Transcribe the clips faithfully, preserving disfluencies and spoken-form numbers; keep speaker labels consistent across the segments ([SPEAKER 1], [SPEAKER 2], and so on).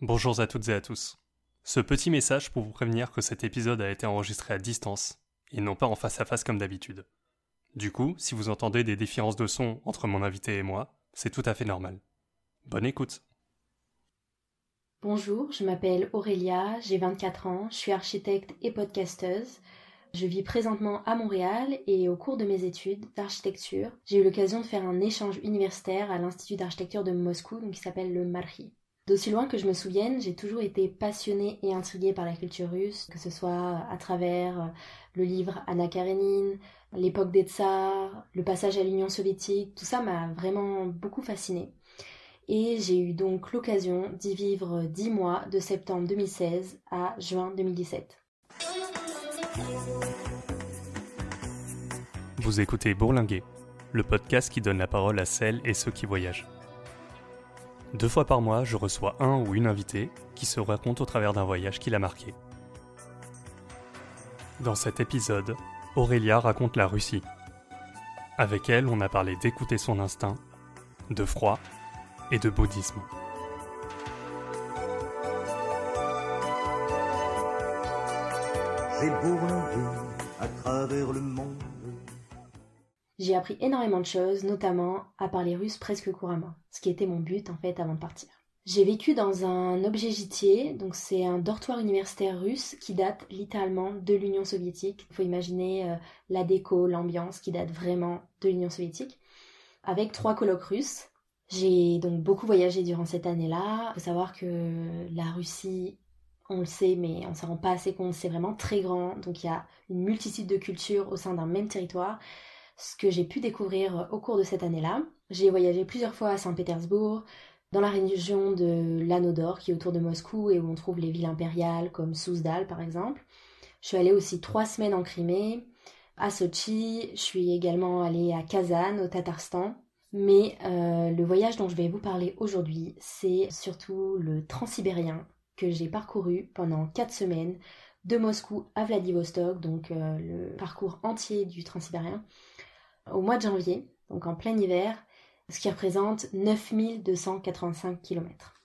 [SPEAKER 1] Bonjour à toutes et à tous. Ce petit message pour vous prévenir que cet épisode a été enregistré à distance, et non pas en face à face comme d'habitude. Du coup, si vous entendez des différences de son entre mon invité et moi, c'est tout à fait normal. Bonne écoute.
[SPEAKER 2] Bonjour, je m'appelle Aurélia, j'ai vingt-quatre ans, je suis architecte et podcasteuse. Je vis présentement à Montréal et au cours de mes études d'architecture, j'ai eu l'occasion de faire un échange universitaire à l'Institut d'architecture de Moscou, donc qui s'appelle le Marhi. D'aussi loin que je me souvienne, j'ai toujours été passionnée et intriguée par la culture russe, que ce soit à travers le livre Anna Karénine, l'époque des tsars, le passage à l'Union soviétique, tout ça m'a vraiment beaucoup fascinée. Et j'ai eu donc l'occasion d'y vivre dix mois, de septembre deux mille seize à juin deux mille dix-sept.
[SPEAKER 1] Vous écoutez Bourlinguer, le podcast qui donne la parole à celles et ceux qui voyagent. Deux fois par mois, je reçois un ou une invitée qui se raconte au travers d'un voyage qui l'a marqué. Dans cet épisode, Aurélia raconte la Russie. Avec elle, on a parlé d'écouter son instinct, de froid et de bouddhisme.
[SPEAKER 3] J'ai bourlingué à travers le monde.
[SPEAKER 2] J'ai appris énormément de choses, notamment à parler russe presque couramment, ce qui était mon but en fait avant de partir. J'ai vécu dans un objet gîtier, donc c'est un dortoir universitaire russe qui date littéralement de l'Union soviétique. Il faut imaginer euh, la déco, l'ambiance qui date vraiment de l'Union soviétique, avec trois colocs russes. J'ai donc beaucoup voyagé durant cette année-là. Il faut savoir que la Russie, on le sait, mais on ne s'en rend pas assez compte, c'est vraiment très grand. Donc il y a une multitude de cultures au sein d'un même territoire. Ce que j'ai pu découvrir au cours de cette année-là. J'ai voyagé plusieurs fois à Saint-Pétersbourg, dans la région de l'Anodor, qui est autour de Moscou et où on trouve les villes impériales comme Souzdal par exemple. Je suis allée aussi trois semaines en Crimée, à Sotchi. Je suis également allée à Kazan, au Tatarstan. Mais euh, le voyage dont je vais vous parler aujourd'hui, c'est surtout le Transsibérien que j'ai parcouru pendant quatre semaines, de Moscou à Vladivostok, donc euh, le parcours entier du Transsibérien, au mois de janvier, donc en plein hiver, ce qui représente neuf mille deux cent quatre-vingt-cinq kilomètres.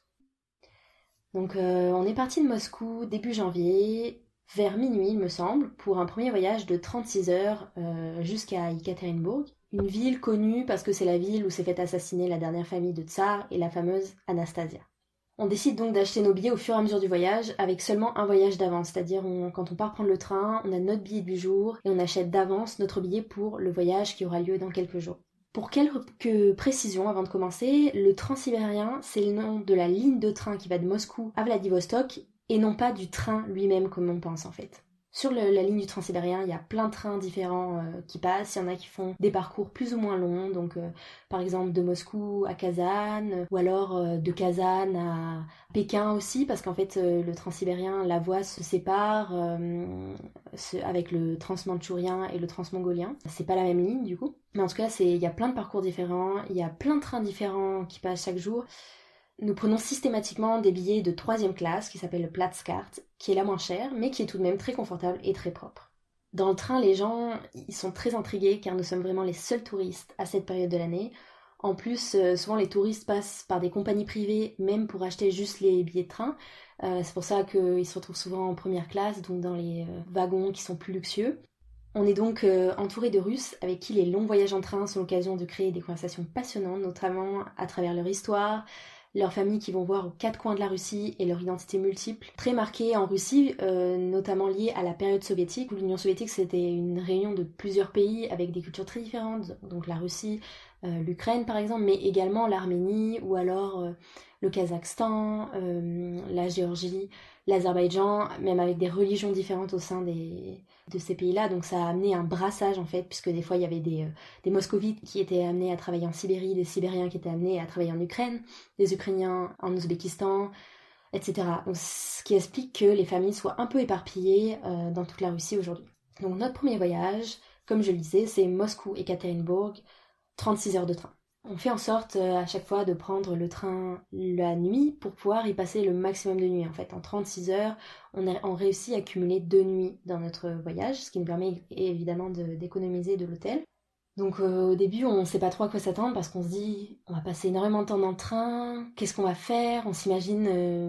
[SPEAKER 2] Donc euh, on est parti de Moscou début janvier, vers minuit il me semble, pour un premier voyage de trente-six heures euh, jusqu'à Ekaterinbourg, une ville connue parce que c'est la ville où s'est fait assassiner la dernière famille de tsars et la fameuse Anastasia. On décide donc d'acheter nos billets au fur et à mesure du voyage avec seulement un voyage d'avance, c'est-à-dire on, quand on part prendre le train, on a notre billet du jour et on achète d'avance notre billet pour le voyage qui aura lieu dans quelques jours. Pour quelques précisions avant de commencer, le Transsibérien, c'est le nom de la ligne de train qui va de Moscou à Vladivostok et non pas du train lui-même comme on pense en fait. Sur le, la ligne du Transsibérien, il y a plein de trains différents euh, qui passent. Il y en a qui font des parcours plus ou moins longs, donc euh, par exemple de Moscou à Kazan, euh, ou alors euh, de Kazan à Pékin aussi, parce qu'en fait euh, le Transsibérien, la voie se sépare euh, ce, avec le Transmandchourien et le Transmongolien. C'est pas la même ligne du coup, mais en tout cas c'est, il y a plein de parcours différents, il y a plein de trains différents qui passent chaque jour. Nous prenons systématiquement des billets de troisième classe qui s'appelle le Platzkart, qui est la moins chère, mais qui est tout de même très confortable et très propre. Dans le train, les gens ils sont très intrigués car nous sommes vraiment les seuls touristes à cette période de l'année. En plus, euh, souvent les touristes passent par des compagnies privées, même pour acheter juste les billets de train. Euh, c'est pour ça qu'ils se retrouvent souvent en première classe, donc dans les euh, wagons qui sont plus luxueux. On est donc euh, entouré de Russes avec qui les longs voyages en train sont l'occasion de créer des conversations passionnantes, notamment à travers leur histoire, leurs familles qui vont voir aux quatre coins de la Russie et leur identité multiple, très marquée en Russie, euh, notamment liée à la période soviétique, où l'Union soviétique c'était une réunion de plusieurs pays avec des cultures très différentes, donc la Russie, euh, l'Ukraine par exemple, mais également l'Arménie ou alors euh, le Kazakhstan, euh, la Géorgie, l'Azerbaïdjan, même avec des religions différentes au sein des, de ces pays-là, donc ça a amené un brassage en fait, puisque des fois il y avait des, euh, des moscovites qui étaient amenés à travailler en Sibérie, des Sibériens qui étaient amenés à travailler en Ukraine, des Ukrainiens en Ouzbékistan, et cetera. Donc, ce qui explique que les familles soient un peu éparpillées euh, dans toute la Russie aujourd'hui. Donc notre premier voyage, comme je le disais, c'est Moscou-Ekaterinbourg, trente-six heures de train. On fait en sorte euh, à chaque fois de prendre le train la nuit pour pouvoir y passer le maximum de nuits. En fait, en trente-six heures, on, a, on réussit à cumuler deux nuits dans notre voyage, ce qui nous permet évidemment de, d'économiser de l'hôtel. Donc euh, au début, on ne sait pas trop à quoi s'attendre parce qu'on se dit on va passer énormément de temps dans le train, qu'est-ce qu'on va faire? On s'imagine euh,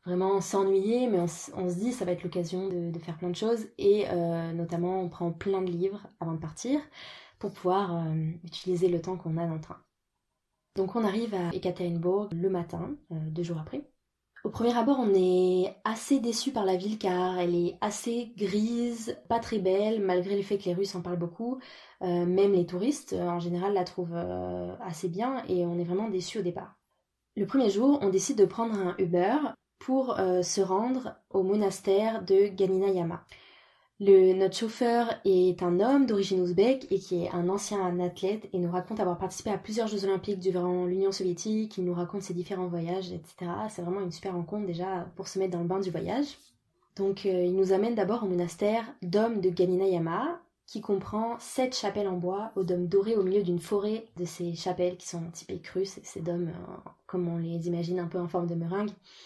[SPEAKER 2] vraiment s'ennuyer, mais on, s- on se dit ça va être l'occasion de, de faire plein de choses, et euh, notamment on prend plein de livres avant de partir pour pouvoir euh, utiliser le temps qu'on a dans le train. Donc on arrive à Ekaterinbourg le matin, euh, deux jours après. Au premier abord, on est assez déçu par la ville car elle est assez grise, pas très belle, malgré le fait que les Russes en parlent beaucoup. Euh, même les touristes, euh, en général, la trouvent euh, assez bien et on est vraiment déçu au départ. Le premier jour, on décide de prendre un Uber pour euh, se rendre au monastère de Ganinayama. Le, notre chauffeur est un homme d'origine ouzbek et qui est un ancien athlète et nous raconte avoir participé à plusieurs Jeux Olympiques durant l'Union soviétique. Il nous raconte ses différents voyages, et cetera. C'est vraiment une super rencontre déjà pour se mettre dans le bain du voyage. Donc euh, il nous amène d'abord au monastère d'Om de Ganinayama, qui comprend sept chapelles en bois aux dômes dorés au milieu d'une forêt de ces chapelles qui sont typiques russes, ces dômes euh, comme on les imagine un peu en forme de meringue.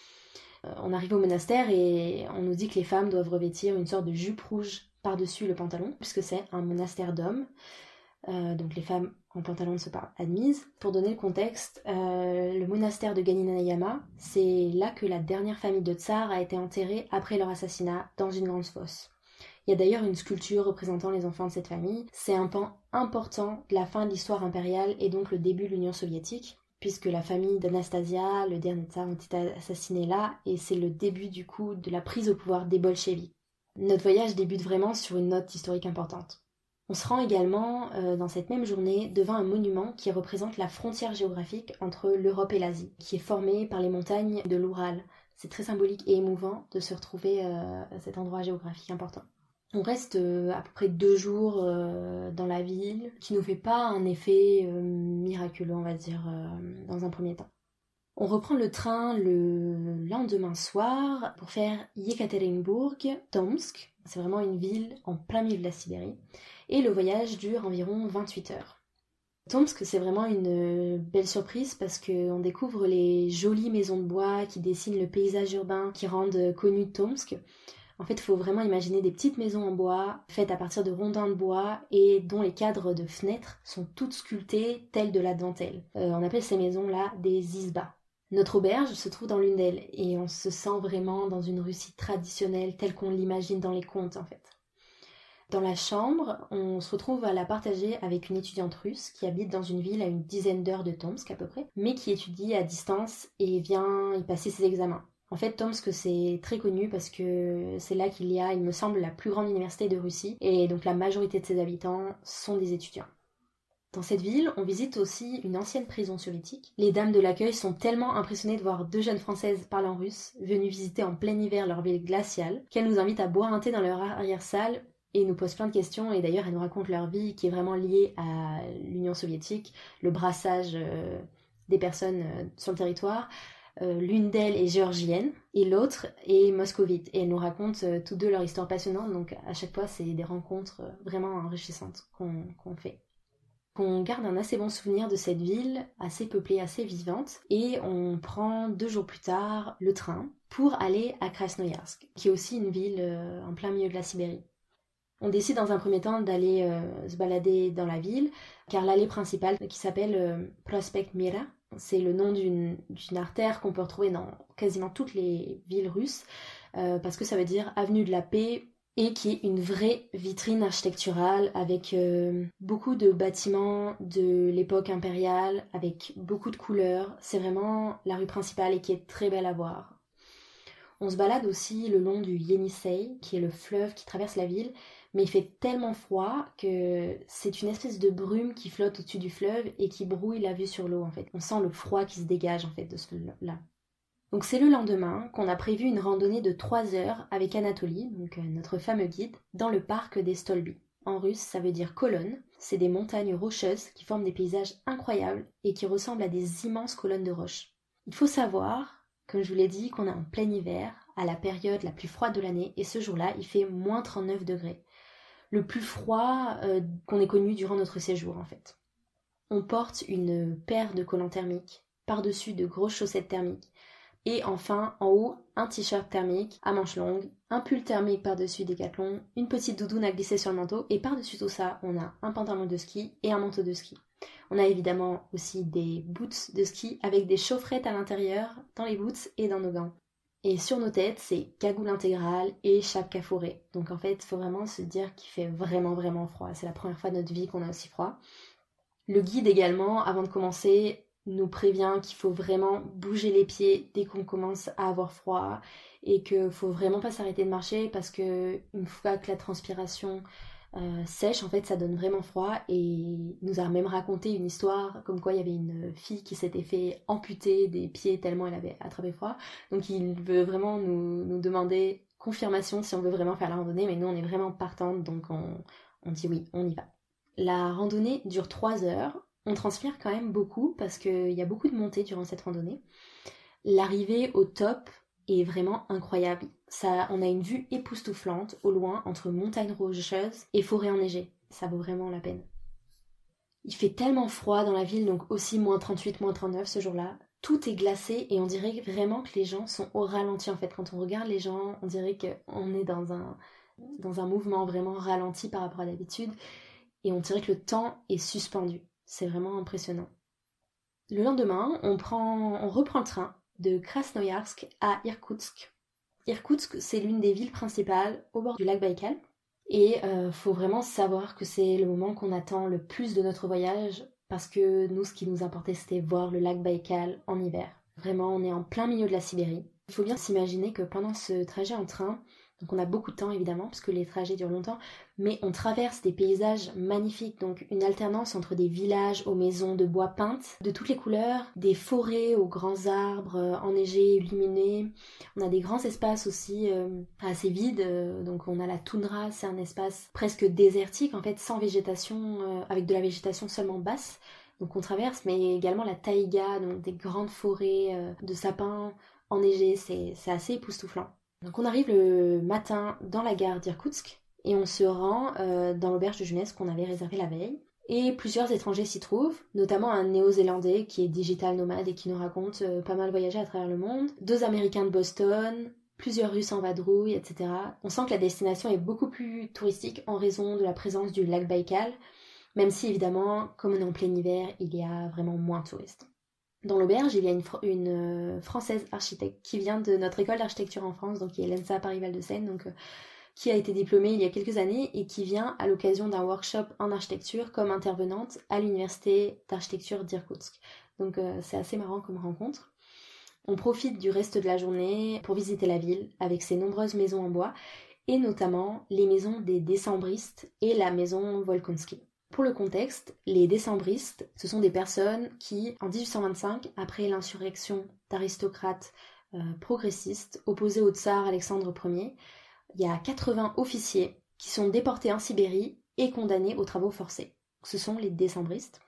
[SPEAKER 2] On arrive au monastère et on nous dit que les femmes doivent revêtir une sorte de jupe rouge par-dessus le pantalon, puisque c'est un monastère d'hommes. Euh, donc les femmes en pantalon ne sont pas admises. Pour donner le contexte, euh, le monastère de Ganinayama, c'est là que la dernière famille de tsars a été enterrée après leur assassinat dans une grande fosse. Il y a d'ailleurs une sculpture représentant les enfants de cette famille. C'est un pan important de la fin de l'histoire impériale et donc le début de l'Union soviétique, puisque la famille d'Anastasia, le dernier tsar, ont été assassinés là, et c'est le début du coup de la prise au pouvoir des bolcheviks. Notre voyage débute vraiment sur une note historique importante. On se rend également, euh, dans cette même journée, devant un monument qui représente la frontière géographique entre l'Europe et l'Asie, qui est formée par les montagnes de l'Oural. C'est très symbolique et émouvant de se retrouver euh, à cet endroit géographique important. On reste euh, à peu près deux jours euh, dans la ville, qui nous fait pas un effet euh, miraculeux, on va dire, euh, dans un premier temps. On reprend le train le lendemain soir pour faire Yekaterinbourg-Tomsk. C'est vraiment une ville en plein milieu de la Sibérie. Et le voyage dure environ vingt-huit heures. Tomsk, c'est vraiment une belle surprise parce qu'on découvre les jolies maisons de bois qui dessinent le paysage urbain qui rendent connu Tomsk. En fait, il faut vraiment imaginer des petites maisons en bois, faites à partir de rondins de bois et dont les cadres de fenêtres sont toutes sculptées telles de la dentelle. Euh, on appelle ces maisons-là des izbas. Notre auberge se trouve dans l'une d'elles et on se sent vraiment dans une Russie traditionnelle telle qu'on l'imagine dans les contes en fait. Dans la chambre, on se retrouve à la partager avec une étudiante russe qui habite dans une ville à une dizaine d'heures de Tomsk à peu près, mais qui étudie à distance et vient y passer ses examens. En fait, Tomsk, c'est très connu parce que c'est là qu'il y a, il me semble, la plus grande université de Russie, et donc la majorité de ses habitants sont des étudiants. Dans cette ville, on visite aussi une ancienne prison soviétique. Les dames de l'accueil sont tellement impressionnées de voir deux jeunes Françaises parlant russe, venues visiter en plein hiver leur ville glaciale, qu'elles nous invitent à boire un thé dans leur arrière-salle et nous posent plein de questions, et d'ailleurs elles nous racontent leur vie qui est vraiment liée à l'Union soviétique, le brassage euh, des personnes euh, sur le territoire. Euh, l'une d'elles est géorgienne et l'autre est moscovite, et elles nous racontent euh, toutes deux leur histoire passionnante, donc à chaque fois c'est des rencontres euh, vraiment enrichissantes qu'on, qu'on fait. On garde un assez bon souvenir de cette ville, assez peuplée, assez vivante, et on prend deux jours plus tard le train pour aller à Krasnoyarsk, qui est aussi une ville euh, en plein milieu de la Sibérie. On décide dans un premier temps d'aller euh, se balader dans la ville, car l'allée principale, qui s'appelle euh, Prospekt Mira, c'est le nom d'une, d'une artère qu'on peut retrouver dans quasiment toutes les villes russes, euh, parce que ça veut dire avenue de la paix, et qui est une vraie vitrine architecturale avec euh, beaucoup de bâtiments de l'époque impériale, avec beaucoup de couleurs. C'est vraiment la rue principale et qui est très belle à voir. On se balade aussi le long du Yenisei, qui est le fleuve qui traverse la ville, mais il fait tellement froid que c'est une espèce de brume qui flotte au-dessus du fleuve et qui brouille la vue sur l'eau en fait. On sent le froid qui se dégage en fait de ce fleuve-là. Donc c'est le lendemain qu'on a prévu une randonnée de trois heures avec Anatoly, donc euh, notre fameux guide, dans le parc des Stolby. En russe, ça veut dire colonne. C'est des montagnes rocheuses qui forment des paysages incroyables et qui ressemblent à des immenses colonnes de roches. Il faut savoir, comme je vous l'ai dit, qu'on est en plein hiver, à la période la plus froide de l'année, et ce jour-là, il fait moins trente-neuf degrés. Le plus froid euh, qu'on ait connu durant notre séjour, en fait. On porte une paire de collants thermiques, par-dessus de grosses chaussettes thermiques, et enfin, en haut, un t-shirt thermique à manches longues, un pull thermique par-dessus Décathlon, une petite doudoune à glisser sur le manteau, et par-dessus tout ça, on a un pantalon de ski et un manteau de ski. On a évidemment aussi des boots de ski avec des chaufferettes à l'intérieur, dans les boots et dans nos gants. Et sur nos têtes, c'est cagoule intégrale et chapka fourrée. Donc en fait, il faut vraiment se dire qu'il fait vraiment vraiment froid. C'est la première fois de notre vie qu'on a aussi froid. Le guide également, avant de commencer, nous prévient qu'il faut vraiment bouger les pieds dès qu'on commence à avoir froid et qu'il faut vraiment pas s'arrêter de marcher parce que une fois que la transpiration euh, sèche, en fait, ça donne vraiment froid. Et il nous a même raconté une histoire comme quoi il y avait une fille qui s'était fait amputer des pieds tellement elle avait attrapé froid. Donc il veut vraiment nous, nous demander confirmation si on veut vraiment faire la randonnée, mais nous on est vraiment partante, donc on, on dit oui, on y va. La randonnée dure trois heures. On transpire quand même beaucoup parce qu'il y a beaucoup de montées durant cette randonnée. L'arrivée au top est vraiment incroyable. Ça, on a une vue époustouflante au loin entre montagnes rocheuses et forêts enneigées. Ça vaut vraiment la peine. Il fait tellement froid dans la ville, donc aussi moins trente-huit, moins trente-neuf ce jour-là. Tout est glacé et on dirait vraiment que les gens sont au ralenti en fait. Quand on regarde les gens, on dirait qu'on est dans un, dans un mouvement vraiment ralenti par rapport à d'habitude. Et on dirait que le temps est suspendu. C'est vraiment impressionnant. Le lendemain, on, prend, on reprend le train de Krasnoïarsk à Irkoutsk. Irkoutsk, c'est l'une des villes principales au bord du lac Baïkal. Et il euh, faut vraiment savoir que c'est le moment qu'on attend le plus de notre voyage parce que nous, ce qui nous importait, c'était voir le lac Baïkal en hiver. Vraiment, on est en plein milieu de la Sibérie. Il faut bien s'imaginer que pendant ce trajet en train, donc on a beaucoup de temps évidemment parce que les trajets durent longtemps, mais on traverse des paysages magnifiques, donc une alternance entre des villages aux maisons de bois peintes de toutes les couleurs, des forêts aux grands arbres euh, enneigés, illuminés. On a des grands espaces aussi euh, assez vides, euh, donc on a la toundra, c'est un espace presque désertique en fait, sans végétation, euh, avec de la végétation seulement basse. Donc on traverse, mais également la taïga, donc des grandes forêts euh, de sapins enneigés, c'est, c'est assez époustouflant. Donc on arrive le matin dans la gare d'Irkoutsk et on se rend euh, dans l'auberge de jeunesse qu'on avait réservée la veille. Et plusieurs étrangers s'y trouvent, notamment un néo-zélandais qui est digital nomade et qui nous raconte euh, pas mal voyager à travers le monde, deux américains de Boston, plusieurs Russes en vadrouille, et cetera. On sent que la destination est beaucoup plus touristique en raison de la présence du lac Baïkal, même si évidemment, comme on est en plein hiver, il y a vraiment moins de touristes. Dans l'auberge, il y a une, fr- une euh, française architecte qui vient de notre école d'architecture en France, donc qui est l'E N S A Paris-Val de Seine, donc, euh, qui a été diplômée il y a quelques années et qui vient à l'occasion d'un workshop en architecture comme intervenante à l'université d'architecture d'Irkoutsk. Donc euh, c'est assez marrant comme rencontre. On profite du reste de la journée pour visiter la ville avec ses nombreuses maisons en bois et notamment les maisons des décembristes et la maison Volkonsky. Pour le contexte, les décembristes, ce sont des personnes qui, en dix-huit cent vingt-cinq, après l'insurrection d'aristocrates euh, progressistes opposés au tsar Alexandre Ier, il y a quatre-vingts officiers qui sont déportés en Sibérie et condamnés aux travaux forcés. Ce sont les décembristes.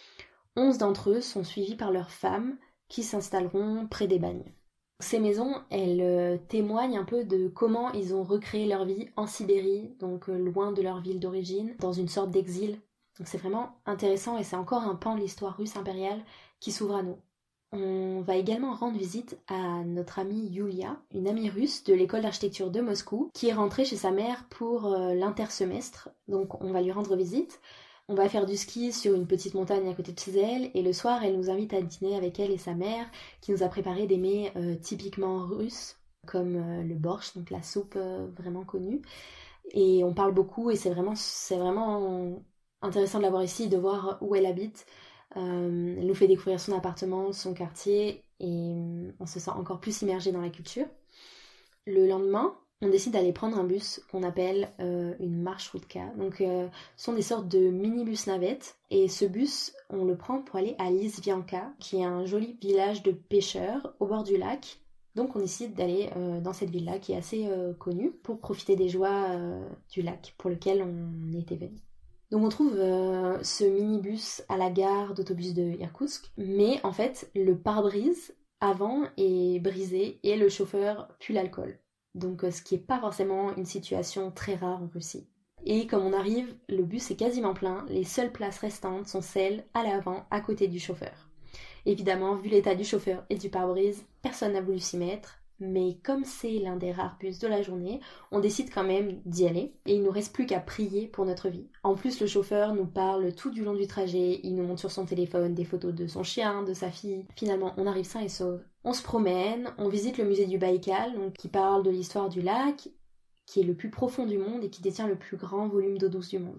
[SPEAKER 2] onze d'entre eux sont suivis par leurs femmes qui s'installeront près des bagnes. Ces maisons, elles euh, témoignent un peu de comment ils ont recréé leur vie en Sibérie, donc euh, loin de leur ville d'origine, dans une sorte d'exil. Donc c'est vraiment intéressant et c'est encore un pan de l'histoire russe impériale qui s'ouvre à nous. On va également rendre visite à notre amie Yulia, une amie russe de l'école d'architecture de Moscou, qui est rentrée chez sa mère pour euh, l'intersemestre. Donc on va lui rendre visite. On va faire du ski sur une petite montagne à côté de chez elle et le soir elle nous invite à dîner avec elle et sa mère qui nous a préparé des mets euh, typiquement russes comme euh, le borsch, donc la soupe euh, vraiment connue. Et on parle beaucoup et c'est vraiment, c'est vraiment intéressant de la voir ici, de voir où elle habite. Euh, elle nous fait découvrir son appartement, son quartier et on se sent encore plus immergé dans la culture. Le lendemain, on décide d'aller prendre un bus qu'on appelle euh, une marchrutka. Donc euh, ce sont des sortes de mini-bus navettes et ce bus, on le prend pour aller à Lizvianka, qui est un joli village de pêcheurs au bord du lac. Donc on décide d'aller euh, dans cette ville-là qui est assez euh, connue pour profiter des joies euh, du lac pour lequel on était venu. Donc on trouve euh, ce minibus à la gare d'autobus de Irkoutsk, mais en fait le pare-brise avant est brisé et le chauffeur pue l'alcool. Donc euh, ce qui n'est pas forcément une situation très rare en Russie. Et comme on arrive, le bus est quasiment plein, les seules places restantes sont celles à l'avant, à côté du chauffeur. Évidemment, vu l'état du chauffeur et du pare-brise, personne n'a voulu s'y mettre, mais comme c'est l'un des rares bus de la journée, on décide quand même d'y aller et il nous reste plus qu'à prier pour notre vie. En plus, le chauffeur nous parle tout du long du trajet, il nous montre sur son téléphone des photos de son chien, de sa fille. Finalement, on arrive sain et sauf. On se promène, on visite le musée du Baïkal, donc, qui parle de l'histoire du lac, qui est le plus profond du monde et qui détient le plus grand volume d'eau douce du monde.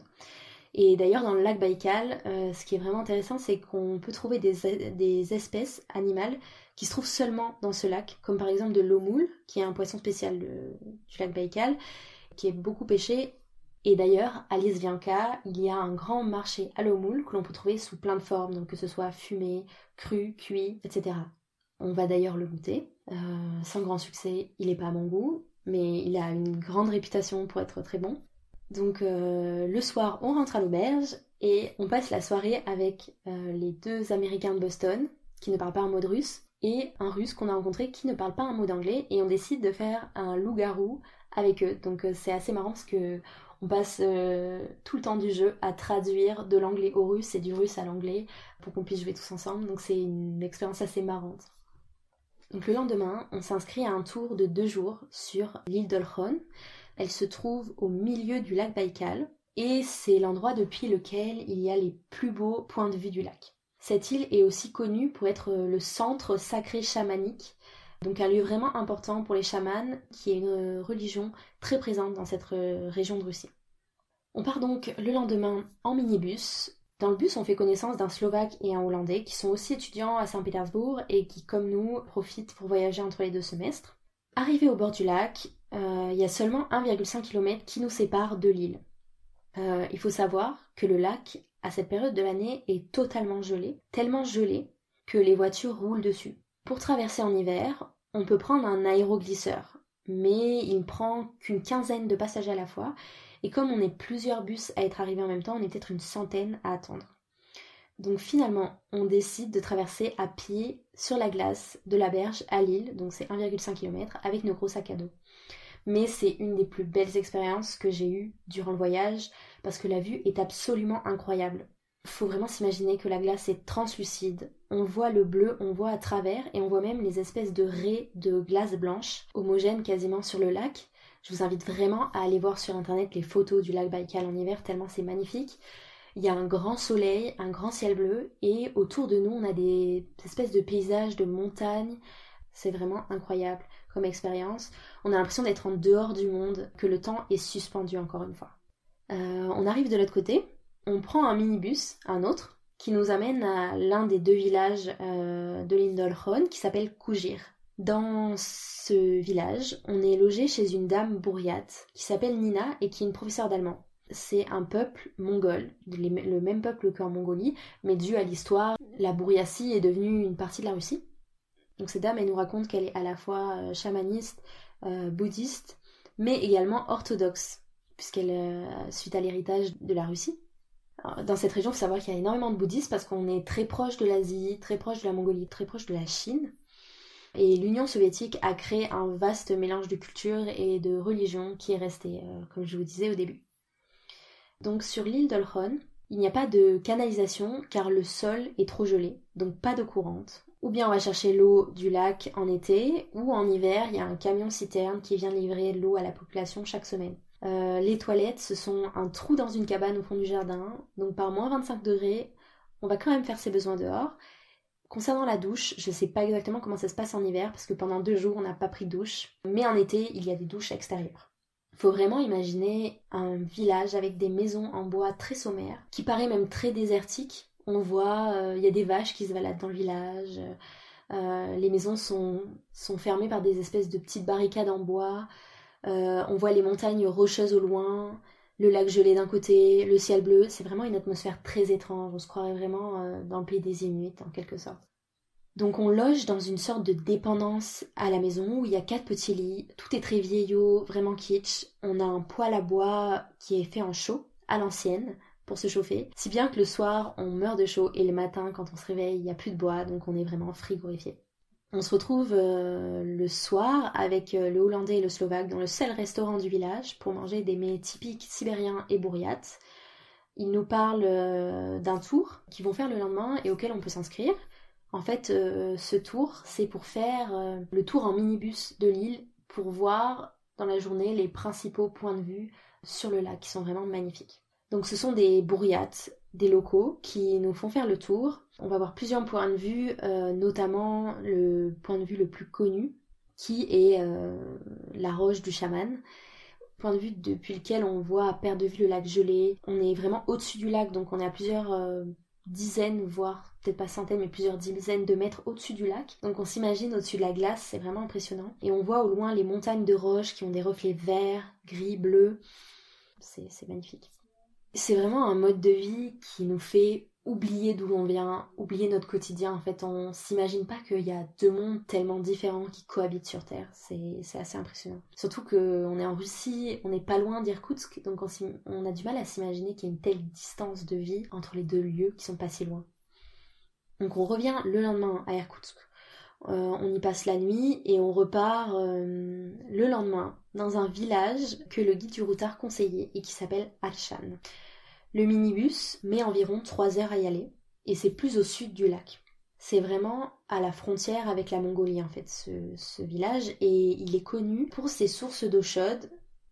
[SPEAKER 2] Et d'ailleurs, dans le lac Baïkal, euh, ce qui est vraiment intéressant, c'est qu'on peut trouver des, des espèces animales qui se trouvent seulement dans ce lac, comme par exemple de l'eau moule, qui est un poisson spécial de, du lac Baïkal, qui est beaucoup pêché. Et d'ailleurs, à Lizvianka, il y a un grand marché à l'eau moule que l'on peut trouver sous plein de formes, donc que ce soit fumé, cru, cuit, et cetera. On va d'ailleurs le goûter, euh, sans grand succès, il n'est pas à mon goût, mais il a une grande réputation pour être très bon. Donc euh, le soir, on rentre à l'auberge et on passe la soirée avec euh, les deux Américains de Boston qui ne parlent pas un mot de russe et un Russe qu'on a rencontré qui ne parle pas un mot d'anglais et on décide de faire un loup-garou avec eux. Donc euh, c'est assez marrant parce que on passe euh, tout le temps du jeu à traduire de l'anglais au russe et du russe à l'anglais pour qu'on puisse jouer tous ensemble. Donc c'est une expérience assez marrante. Donc le lendemain, on s'inscrit à un tour de deux jours sur l'île d'Olkhon. Elle se trouve au milieu du lac Baïkal et c'est l'endroit depuis lequel il y a les plus beaux points de vue du lac. Cette île est aussi connue pour être le centre sacré chamanique, donc un lieu vraiment important pour les chamans, qui est une religion très présente dans cette région de Russie. On part donc le lendemain en minibus. Dans le bus, on fait connaissance d'un Slovaque et un Hollandais qui sont aussi étudiants à Saint-Pétersbourg et qui, comme nous, profitent pour voyager entre les deux semestres. Arrivé au bord du lac, euh, il y a seulement un virgule cinq kilomètres qui nous sépare de l'île. Euh, il faut savoir que le lac, à cette période de l'année, est totalement gelé, tellement gelé que les voitures roulent dessus. Pour traverser en hiver, on peut prendre un aéroglisseur, mais il ne prend qu'une quinzaine de passagers à la fois, et comme on est plusieurs bus à être arrivés en même temps, on est peut-être une centaine à attendre. Donc finalement, on décide de traverser à pied sur la glace de la berge à l'île, donc c'est un virgule cinq kilomètres, avec nos gros sacs à dos. Mais c'est une des plus belles expériences que j'ai eues durant le voyage, parce que la vue est absolument incroyable. Il faut vraiment s'imaginer que la glace est translucide, on voit le bleu, on voit à travers, et on voit même les espèces de raies de glace blanche, homogènes quasiment sur le lac. Je vous invite vraiment à aller voir sur internet les photos du lac Baïkal en hiver, tellement c'est magnifique. Il y a un grand soleil, un grand ciel bleu, et autour de nous, on a des espèces de paysages de montagnes. C'est vraiment incroyable comme expérience. On a l'impression d'être en dehors du monde, que le temps est suspendu encore une fois. Euh, on arrive de l'autre côté, on prend un minibus, un autre, qui nous amène à l'un des deux villages euh, de l'île d'Olkhon, qui s'appelle Kougir. Dans ce village, on est logé chez une dame bourriate, qui s'appelle Nina et qui est une professeure d'allemand. C'est un peuple mongol, le même peuple qu'en Mongolie, mais dû à l'histoire, la bourriatie est devenue une partie de la Russie. Donc cette dame, elle nous raconte qu'elle est à la fois euh, chamaniste, euh, bouddhiste, mais également orthodoxe, puisqu'elle, euh, suite à l'héritage de la Russie. Alors, dans cette région, il faut savoir qu'il y a énormément de bouddhistes parce qu'on est très proche de l'Asie, très proche de la Mongolie, très proche de la Chine. Et l'Union soviétique a créé un vaste mélange de cultures et de religions qui est resté, euh, comme je vous disais au début. Donc sur l'île d'Olkhon, il n'y a pas de canalisation car le sol est trop gelé, donc pas d'eau courante. Ou bien on va chercher l'eau du lac en été, ou en hiver, il y a un camion-citerne qui vient livrer l'eau à la population chaque semaine. Euh, les toilettes, ce sont un trou dans une cabane au fond du jardin, donc par moins vingt-cinq degrés, on va quand même faire ses besoins dehors. Concernant la douche, je ne sais pas exactement comment ça se passe en hiver, parce que pendant deux jours, on n'a pas pris de douche, mais en été, il y a des douches extérieures. Il faut vraiment imaginer un village avec des maisons en bois très sommaires, qui paraît même très désertique. On voit, il euh, y a des vaches qui se baladent dans le village, euh, les maisons sont, sont fermées par des espèces de petites barricades en bois, euh, on voit les montagnes rocheuses au loin, le lac gelé d'un côté, le ciel bleu, c'est vraiment une atmosphère très étrange, on se croirait vraiment euh, dans le pays des Inuits en quelque sorte. Donc on loge dans une sorte de dépendance à la maison où il y a quatre petits lits, tout est très vieillot, vraiment kitsch, on a un poêle à bois qui est fait en chaux, à l'ancienne, pour se chauffer, si bien que le soir on meurt de chaud et le matin quand on se réveille il n'y a plus de bois, donc on est vraiment frigorifié. On se retrouve euh, le soir avec euh, le Hollandais et le Slovaque dans le seul restaurant du village pour manger des mets typiques sibériens et bourriates. Ils nous parlent euh, d'un tour qu'ils vont faire le lendemain et auquel on peut s'inscrire. En fait, euh, ce tour, c'est pour faire euh, le tour en minibus de l'île pour voir dans la journée les principaux points de vue sur le lac qui sont vraiment magnifiques. Donc ce sont des bourriates, des locaux qui nous font faire le tour. On va voir plusieurs points de vue, euh, notamment le point de vue le plus connu qui est euh, la roche du chaman. Point de vue depuis lequel on voit à perte de vue le lac gelé. On est vraiment au-dessus du lac, donc on est à plusieurs euh, dizaines, voire peut-être pas centaines, mais plusieurs dizaines de mètres au-dessus du lac. Donc on s'imagine au-dessus de la glace, c'est vraiment impressionnant. Et on voit au loin les montagnes de roches qui ont des reflets verts, gris, bleus. C'est, c'est magnifique. C'est vraiment un mode de vie qui nous fait oublier d'où on vient, oublier notre quotidien. En fait, on s'imagine pas qu'il y a deux mondes tellement différents qui cohabitent sur Terre. C'est, c'est assez impressionnant. Surtout qu'on est en Russie, on n'est pas loin d'Irkoutsk, donc on, on a du mal à s'imaginer qu'il y a une telle distance de vie entre les deux lieux qui sont pas si loin. Donc on revient le lendemain à Irkoutsk. Euh, on y passe la nuit et on repart euh, le lendemain dans un village que le guide du routard conseillait et qui s'appelle Alshan. Le minibus met environ trois heures à y aller et c'est plus au sud du lac. C'est vraiment à la frontière avec la Mongolie en fait ce, ce village et il est connu pour ses sources d'eau chaude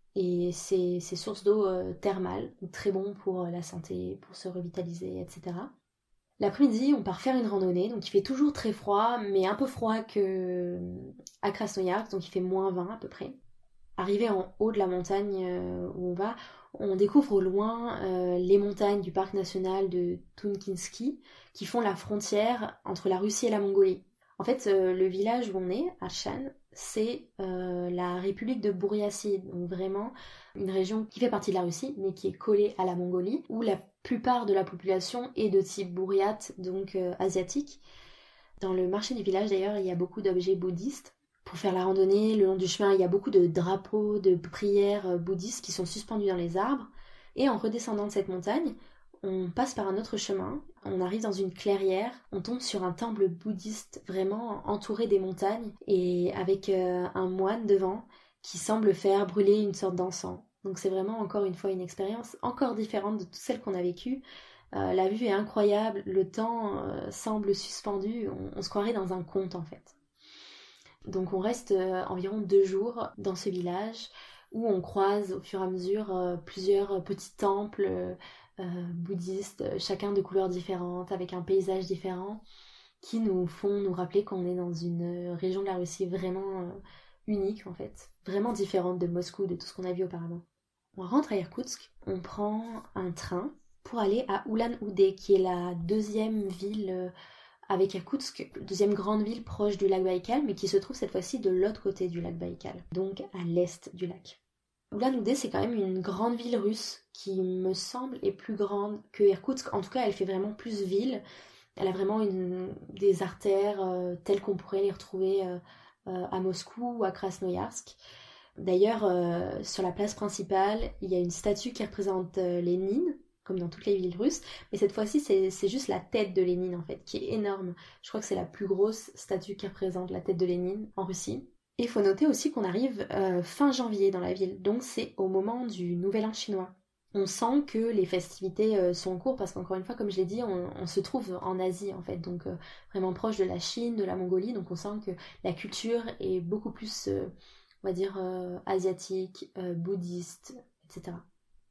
[SPEAKER 2] et ses, ses sources d'eau euh, thermales, très bon pour la santé, pour se revitaliser, et cetera. L'après-midi, on part faire une randonnée, donc il fait toujours très froid, mais un peu froid que à Krasnoyarsk, donc il fait moins vingt à peu près. Arrivé en haut de la montagne où on va, on découvre au loin euh, les montagnes du parc national de Tunkinsky qui font la frontière entre la Russie et la Mongolie. En fait, euh, le village où on est, Alshan, c'est euh, la République de Bouriatie, donc vraiment une région qui fait partie de la Russie, mais qui est collée à la Mongolie, où la plupart de la population est de type bouriate, donc euh, asiatique. Dans le marché du village, d'ailleurs, il y a beaucoup d'objets bouddhistes. Pour faire la randonnée, le long du chemin, il y a beaucoup de drapeaux, de prières bouddhistes qui sont suspendus dans les arbres. Et en redescendant de cette montagne, on passe par un autre chemin, on arrive dans une clairière, on tombe sur un temple bouddhiste vraiment entouré des montagnes et avec euh, un moine devant qui semble faire brûler une sorte d'encens. Donc c'est vraiment encore une fois une expérience encore différente de toutes celles qu'on a vécues. Euh, la vue est incroyable, le temps euh, semble suspendu, on, on se croirait dans un conte en fait. Donc on reste euh, environ deux jours dans ce village où on croise au fur et à mesure euh, plusieurs petits temples euh, euh, bouddhistes, chacun de couleurs différentes, avec un paysage différent, qui nous font nous rappeler qu'on est dans une région de la Russie vraiment euh, unique en fait, vraiment différente de Moscou, de tout ce qu'on a vu auparavant. On rentre à Irkoutsk, on prend un train pour aller à Ulan-Ude, qui est la deuxième ville euh, avec Irkoutsk, deuxième grande ville proche du lac Baïkal, mais qui se trouve cette fois-ci de l'autre côté du lac Baïkal, donc à l'est du lac. Ulan-Ude, c'est quand même une grande ville russe qui me semble est plus grande que Irkoutsk. En tout cas, elle fait vraiment plus ville. Elle a vraiment une, des artères euh, telles qu'on pourrait les retrouver euh, euh, à Moscou ou à Krasnoyarsk. D'ailleurs, euh, sur la place principale, il y a une statue qui représente euh, Lénine, comme dans toutes les villes russes, mais cette fois-ci, c'est, c'est juste la tête de Lénine, en fait, qui est énorme. Je crois que c'est la plus grosse statue qui représente la tête de Lénine en Russie. Et il faut noter aussi qu'on arrive euh, fin janvier dans la ville, donc c'est au moment du Nouvel An chinois. On sent que les festivités euh, sont en cours, parce qu'encore une fois, comme je l'ai dit, on, on se trouve en Asie, en fait, donc euh, vraiment proche de la Chine, de la Mongolie, donc on sent que la culture est beaucoup plus, euh, on va dire, euh, asiatique, euh, bouddhiste, et cetera.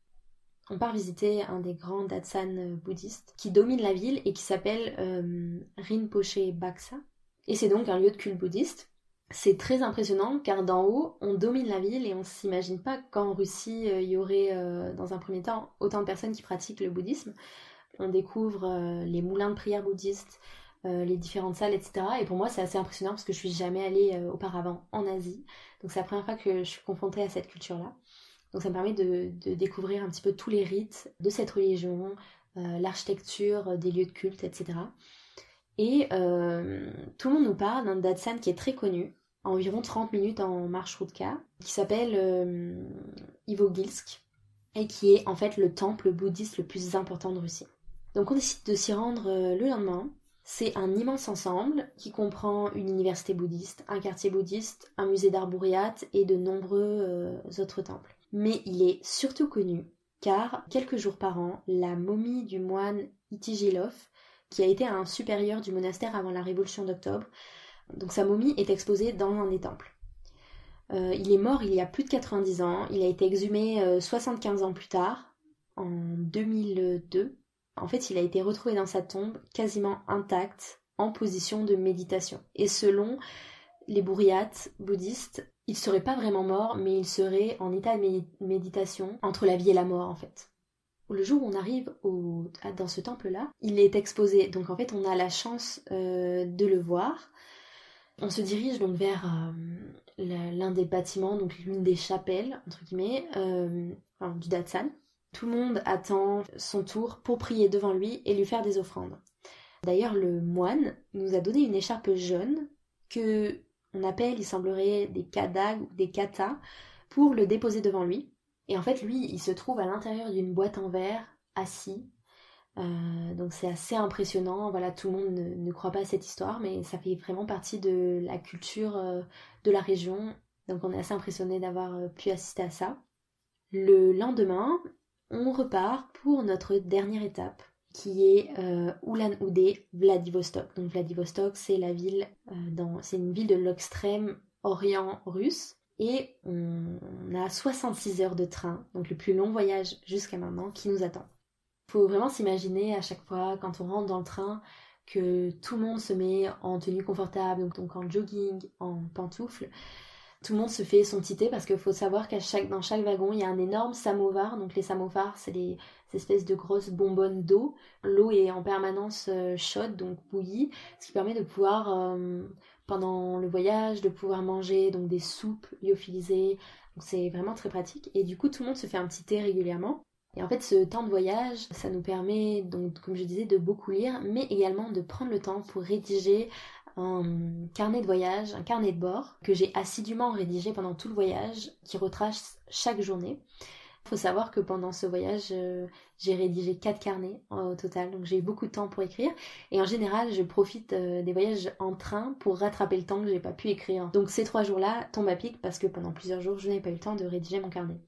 [SPEAKER 2] On part visiter un des grands datsan bouddhistes qui domine la ville et qui s'appelle euh, Rinpoche Baksa. Et c'est donc un lieu de culte bouddhiste. C'est très impressionnant car d'en haut, on domine la ville et on ne s'imagine pas qu'en Russie, il y aurait euh, dans un premier temps autant de personnes qui pratiquent le bouddhisme. On découvre euh, les moulins de prière bouddhistes, euh, les différentes salles, et cetera. Et pour moi, c'est assez impressionnant parce que je suis jamais allée euh, auparavant en Asie. Donc c'est la première fois que je suis confrontée à cette culture-là. Donc ça me permet de, de découvrir un petit peu tous les rites de cette religion, euh, l'architecture des lieux de culte, et cetera. Et euh, tout le monde nous parle d'un datsan qui est très connu, à environ trente minutes en marchroutka, qui s'appelle euh, Ivogilsk, et qui est en fait le temple bouddhiste le plus important de Russie. Donc on décide de s'y rendre euh, le lendemain. C'est un immense ensemble qui comprend une université bouddhiste, un quartier bouddhiste, un musée d'art bouriate et de nombreux euh, autres temples. Mais il est surtout connu car, quelques jours par an, la momie du moine Itigilov, qui a été un supérieur du monastère avant la révolution d'octobre. Donc sa momie est exposée dans un des temples. Euh, il est mort il y a plus de quatre-vingt-dix ans, il a été exhumé euh, soixante-quinze ans plus tard, en deux mille deux. En fait, il a été retrouvé dans sa tombe quasiment intact, en position de méditation. Et selon les bourriates bouddhistes, il serait pas vraiment mort, mais il serait en état de médi- méditation entre la vie et la mort en fait. Le jour où on arrive au, dans ce temple-là, il est exposé. Donc en fait, on a la chance euh, de le voir. On se dirige donc vers euh, l'un des bâtiments, donc l'une des chapelles, entre guillemets, euh, enfin, du Datsan. Tout le monde attend son tour pour prier devant lui et lui faire des offrandes. D'ailleurs, le moine nous a donné une écharpe jaune que on appelle, il semblerait, des kadag ou des katas, pour le déposer devant lui. Et en fait, lui, il se trouve à l'intérieur d'une boîte en verre, assis. Euh, donc c'est assez impressionnant. Voilà, tout le monde ne, ne croit pas à cette histoire, mais ça fait vraiment partie de la culture euh, de la région. Donc on est assez impressionné d'avoir euh, pu assister à ça. Le lendemain, on repart pour notre dernière étape, qui est euh, Ulan-Ude, Vladivostok. Donc Vladivostok, c'est la ville, euh, dans, c'est une ville de l'extrême orient russe. Et on a soixante-six heures de train, donc le plus long voyage jusqu'à maintenant, qui nous attend. Il faut vraiment s'imaginer à chaque fois, quand on rentre dans le train, que tout le monde se met en tenue confortable, donc, donc en jogging, en pantoufles. Tout le monde se fait son petit thé parce qu'il faut savoir qu'à chaque, dans chaque wagon, il y a un énorme samovar. Donc les samovars, c'est des, ces espèces de grosses bonbonnes d'eau. L'eau est en permanence euh, chaude, donc bouillie, ce qui permet de pouvoir, euh, pendant le voyage, de pouvoir manger donc des soupes lyophilisées. Donc c'est vraiment très pratique. Et du coup, tout le monde se fait un petit thé régulièrement. Et en fait, ce temps de voyage, ça nous permet, donc, comme je disais, de beaucoup lire, mais également de prendre le temps pour rédiger un carnet de voyage, un carnet de bord, que j'ai assidûment rédigé pendant tout le voyage, qui retrace chaque journée. Il faut savoir que pendant ce voyage, euh, j'ai rédigé quatre carnets euh, au total, donc j'ai eu beaucoup de temps pour écrire. Et en général, je profite euh, des voyages en train pour rattraper le temps que j'ai pas pu écrire. Donc ces trois jours-là tombent à pic parce que pendant plusieurs jours, je n'ai pas eu le temps de rédiger mon carnet.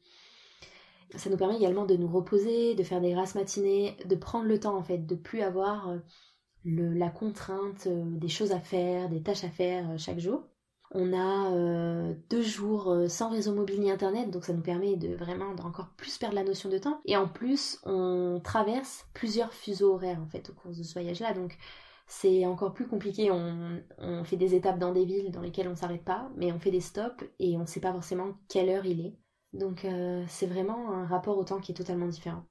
[SPEAKER 2] Ça nous permet également de nous reposer, de faire des grasses matinées, de prendre le temps en fait, de plus avoir euh, le, la contrainte euh, des choses à faire, des tâches à faire euh, chaque jour. On a euh, deux jours euh, sans réseau mobile ni internet, donc ça nous permet de vraiment d'encore plus perdre la notion de temps. Et en plus, on traverse plusieurs fuseaux horaires en fait au cours de ce voyage-là, donc c'est encore plus compliqué. On, on fait des étapes dans des villes dans lesquelles on ne s'arrête pas, mais on fait des stops et on ne sait pas forcément quelle heure il est. Donc euh, c'est vraiment un rapport au temps qui est totalement différent.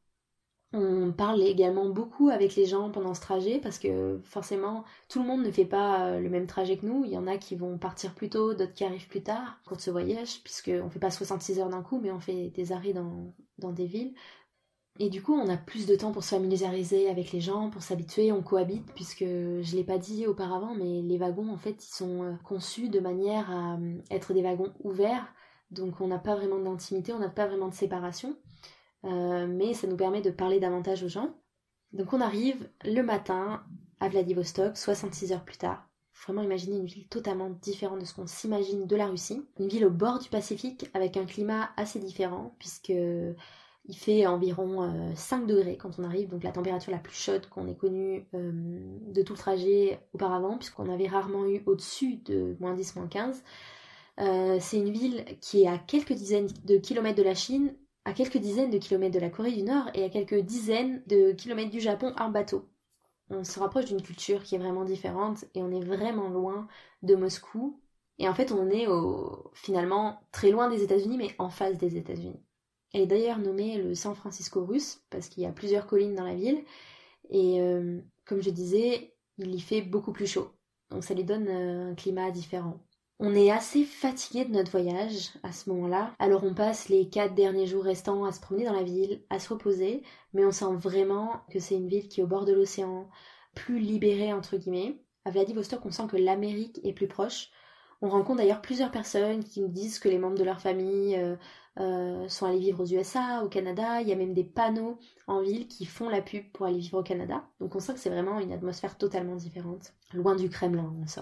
[SPEAKER 2] On parle également beaucoup avec les gens pendant ce trajet parce que forcément tout le monde ne fait pas le même trajet que nous. Il y en a qui vont partir plus tôt, d'autres qui arrivent plus tard pour ce voyage, puisqu'on ne fait pas soixante-six heures d'un coup, mais on fait des arrêts dans, dans des villes. Et du coup on a plus de temps pour se familiariser avec les gens, pour s'habituer, on cohabite, puisque je ne l'ai pas dit auparavant, mais les wagons en fait ils sont conçus de manière à être des wagons ouverts. Donc on n'a pas vraiment d'intimité, on n'a pas vraiment de séparation, euh, mais ça nous permet de parler davantage aux gens. Donc on arrive le matin à Vladivostok, soixante-six heures plus tard. Faut vraiment imaginer une ville totalement différente de ce qu'on s'imagine de la Russie. Une ville au bord du Pacifique avec un climat assez différent, puisque il fait environ euh, cinq degrés quand on arrive, donc la température la plus chaude qu'on ait connue euh, de tout le trajet auparavant, puisqu'on avait rarement eu au-dessus de moins dix, moins quinze. Euh, c'est une ville qui est à quelques dizaines de kilomètres de la Chine, à quelques dizaines de kilomètres de la Corée du Nord et à quelques dizaines de kilomètres du Japon en bateau. On se rapproche d'une culture qui est vraiment différente et on est vraiment loin de Moscou. Et en fait, on est au, finalement très loin des États-Unis, mais en face des États-Unis. Elle est d'ailleurs nommée le San Francisco russe parce qu'il y a plusieurs collines dans la ville. Et euh, comme je disais, il y fait beaucoup plus chaud. Donc ça lui donne un climat différent. On est assez fatigué de notre voyage à ce moment-là, alors on passe les quatre derniers jours restants à se promener dans la ville, à se reposer, mais on sent vraiment que c'est une ville qui est au bord de l'océan, plus libérée entre guillemets. À Vladivostok, on sent que l'Amérique est plus proche. On rencontre d'ailleurs plusieurs personnes qui nous disent que les membres de leur famille euh, euh, sont allés vivre aux U S A, au Canada. Il y a même des panneaux en ville qui font la pub pour aller vivre au Canada. Donc on sent que c'est vraiment une atmosphère totalement différente, loin du Kremlin en sorte.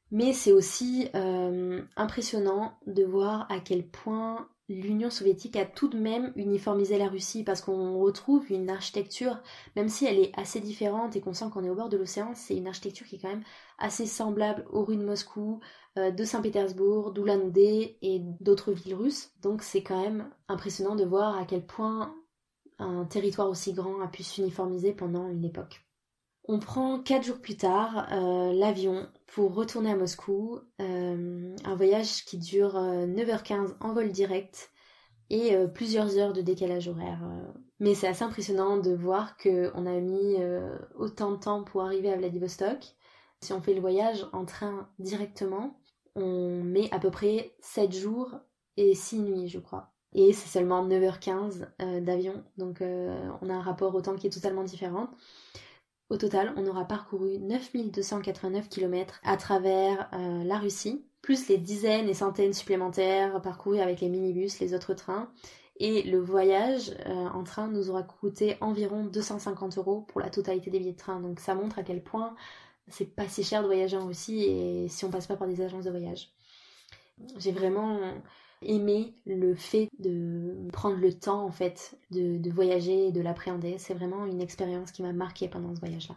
[SPEAKER 2] Mais c'est aussi euh, impressionnant de voir à quel point l'Union soviétique a tout de même uniformisé la Russie, parce qu'on retrouve une architecture, même si elle est assez différente et qu'on sent qu'on est au bord de l'océan, c'est une architecture qui est quand même assez semblable aux rues de Moscou, euh, de Saint-Pétersbourg, d'Oulan-Oudé et d'autres villes russes. Donc c'est quand même impressionnant de voir à quel point un territoire aussi grand a pu s'uniformiser pendant une époque. On prend quatre jours plus tard euh, l'avion pour retourner à Moscou, euh, un voyage qui dure euh, neuf heures quinze en vol direct et euh, plusieurs heures de décalage horaire. Euh. Mais c'est assez impressionnant de voir qu'on a mis euh, autant de temps pour arriver à Vladivostok. Si on fait le voyage en train directement, on met à peu près sept jours et six nuits, je crois. Et c'est seulement neuf heures quinze euh, d'avion, donc euh, on a un rapport au temps qui est totalement différent. Au total, on aura parcouru neuf mille deux cent quatre-vingt-neuf kilomètres à travers euh, la Russie, plus les dizaines et centaines supplémentaires parcourus avec les minibus, les autres trains. Et le voyage euh, en train nous aura coûté environ deux cent cinquante euros pour la totalité des billets de train. Donc ça montre à quel point c'est pas si cher de voyager en Russie et si on passe pas par des agences de voyage. J'ai vraiment aimé le fait de prendre le temps en fait de, de voyager et de l'appréhender. C'est vraiment une expérience qui m'a marquée pendant ce voyage-là.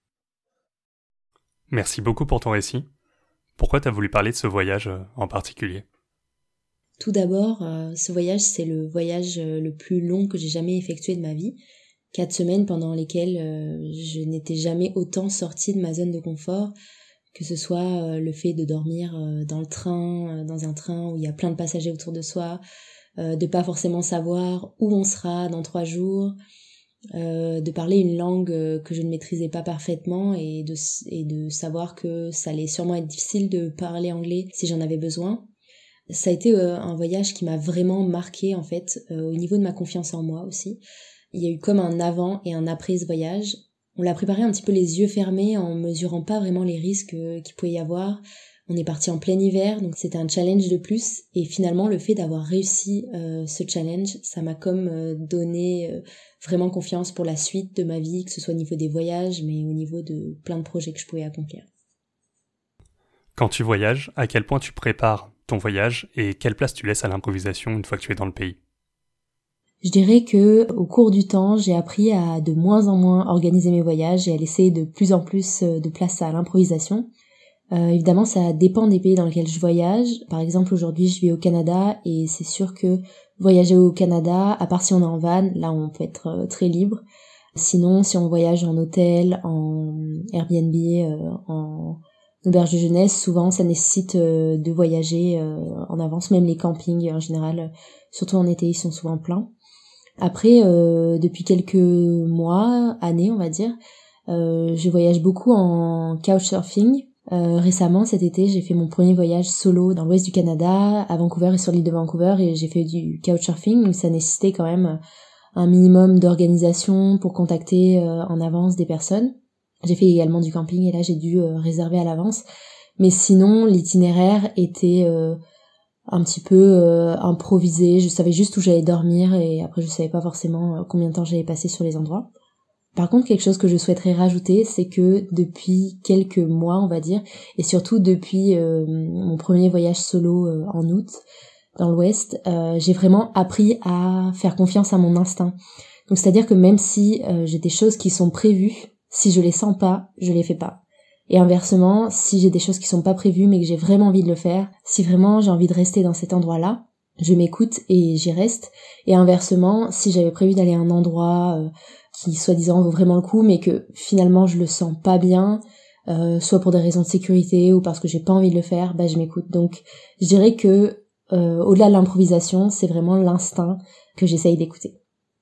[SPEAKER 1] Merci beaucoup pour ton récit. Pourquoi t'as voulu parler de ce voyage euh, en particulier ?
[SPEAKER 4] Tout d'abord, euh, ce voyage, c'est le voyage euh, le plus long que j'ai jamais effectué de ma vie. Quatre semaines pendant lesquelles euh, je n'étais jamais autant sortie de ma zone de confort, que ce soit euh, le fait de dormir euh, dans le train, euh, dans un train où il y a plein de passagers autour de soi, euh, de pas forcément savoir où on sera dans trois jours, euh, de parler une langue euh, que je ne maîtrisais pas parfaitement et de, et de savoir que ça allait sûrement être difficile de parler anglais si j'en avais besoin. Ça a été euh, un voyage qui m'a vraiment marqué en fait, euh, au niveau de ma confiance en moi aussi. Il y a eu comme un avant et un après ce voyage. On l'a préparé un petit peu les yeux fermés en mesurant pas vraiment les risques euh, qu'il pouvait y avoir. On est parti en plein hiver, donc c'était un challenge de plus. Et finalement, le fait d'avoir réussi euh, ce challenge, ça m'a comme euh, donné euh, vraiment confiance pour la suite de ma vie, que ce soit au niveau des voyages, mais au niveau de plein de projets que je pouvais accomplir.
[SPEAKER 1] Quand tu voyages, à quel point tu prépares ton voyage et quelle place tu laisses à l'improvisation une fois que tu es dans le pays ?
[SPEAKER 4] Je dirais que au cours du temps, j'ai appris à de moins en moins organiser mes voyages et à laisser de plus en plus de place à l'improvisation. Euh, évidemment, ça dépend des pays dans lesquels je voyage. Par exemple, aujourd'hui, je vis au Canada et c'est sûr que voyager au Canada, à part si on est en van, là on peut être très libre. Sinon, si on voyage en hôtel, en Airbnb, euh, en auberge de jeunesse, souvent ça nécessite euh, de voyager euh, en avance. Même les campings en général, surtout en été, ils sont souvent pleins. Après, euh, depuis quelques mois, années on va dire, euh, je voyage beaucoup en couchsurfing. Euh, récemment, cet été, j'ai fait mon premier voyage solo dans l'ouest du Canada, à Vancouver et sur l'île de Vancouver, et j'ai fait du couchsurfing, donc ça nécessitait quand même un minimum d'organisation pour contacter euh, en avance des personnes. J'ai fait également du camping et là j'ai dû euh, réserver à l'avance. Mais sinon, l'itinéraire était euh, un petit peu euh, improvisé. Je savais juste où j'allais dormir et après je savais pas forcément euh, combien de temps j'allais passer sur les endroits. Par contre, quelque chose que je souhaiterais rajouter, c'est que depuis quelques mois, on va dire, et surtout depuis euh, mon premier voyage solo euh, en août dans l'Ouest, euh, j'ai vraiment appris à faire confiance à mon instinct. Donc c'est-à-dire que même si euh, j'ai des choses qui sont prévues, si je les sens pas, je les fais pas. Et inversement, si j'ai des choses qui sont pas prévues mais que j'ai vraiment envie de le faire, si vraiment j'ai envie de rester dans cet endroit-là, je m'écoute et j'y reste. Et inversement, si j'avais prévu d'aller à un endroit euh, qui soi-disant vaut vraiment le coup mais que finalement je le sens pas bien, euh, soit pour des raisons de sécurité ou parce que j'ai pas envie de le faire, bah je m'écoute. Donc je dirais que euh, au-delà de l'improvisation, c'est vraiment l'instinct que j'essaye d'écouter.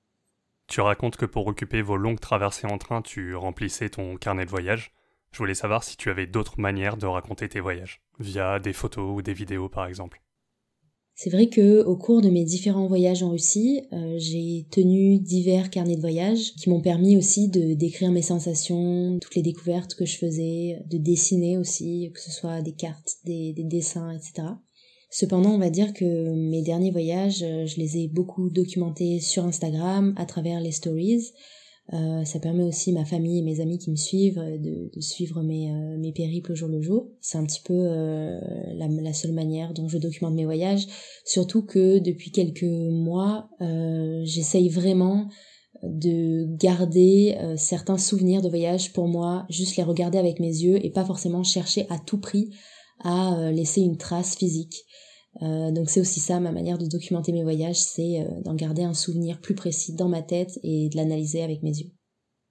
[SPEAKER 1] Tu racontes que pour occuper vos longues traversées en train, tu remplissais ton carnet de voyage. Je voulais savoir si tu avais d'autres manières de raconter tes voyages, via des photos ou des vidéos par exemple.
[SPEAKER 4] C'est vrai que au cours de mes différents voyages en Russie, euh, j'ai tenu divers carnets de voyage qui m'ont permis aussi de décrire mes sensations, toutes les découvertes que je faisais, de dessiner aussi, que ce soit des cartes, des, des dessins, et cetera. Cependant, on va dire que mes derniers voyages, je les ai beaucoup documentés sur Instagram, à travers les stories. Euh, ça permet aussi ma famille et mes amis qui me suivent de, de suivre mes, euh, mes périples au jour le jour. C'est un petit peu euh, la, la seule manière dont je documente mes voyages, surtout que depuis quelques mois, euh, j'essaye vraiment de garder euh, certains souvenirs de voyage pour moi, juste les regarder avec mes yeux et pas forcément chercher à tout prix à euh, laisser une trace physique. Euh, donc c'est aussi ça ma manière de documenter mes voyages, c'est euh, d'en garder un souvenir plus précis dans ma tête et de l'analyser avec mes yeux.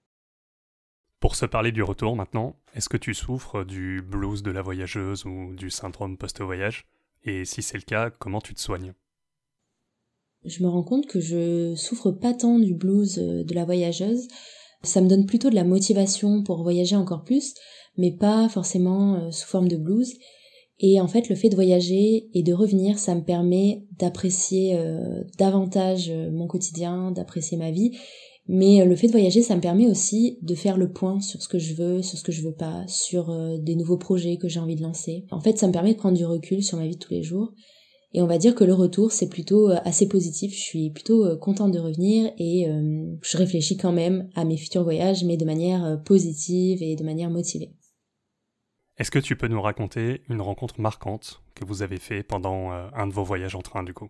[SPEAKER 1] Pour se parler du retour maintenant, est-ce que tu souffres du blues de la voyageuse ou du syndrome post-voyage ? Et si c'est le cas, comment tu te soignes ?
[SPEAKER 4] Je me rends compte que je souffre pas tant du blues de la voyageuse, ça me donne plutôt de la motivation pour voyager encore plus, mais pas forcément sous forme de blues. Et en fait, le fait de voyager et de revenir, ça me permet d'apprécier euh, davantage mon quotidien, d'apprécier ma vie. Mais euh, le fait de voyager, ça me permet aussi de faire le point sur ce que je veux, sur ce que je veux pas, sur euh, des nouveaux projets que j'ai envie de lancer. En fait, ça me permet de prendre du recul sur ma vie de tous les jours. Et on va dire que le retour, c'est plutôt euh, assez positif. Je suis plutôt euh, contente de revenir et euh, je réfléchis quand même à mes futurs voyages, mais de manière euh, positive et de manière motivée.
[SPEAKER 1] Est-ce que tu peux nous raconter une rencontre marquante que vous avez fait pendant euh, un de vos voyages en train du coup ?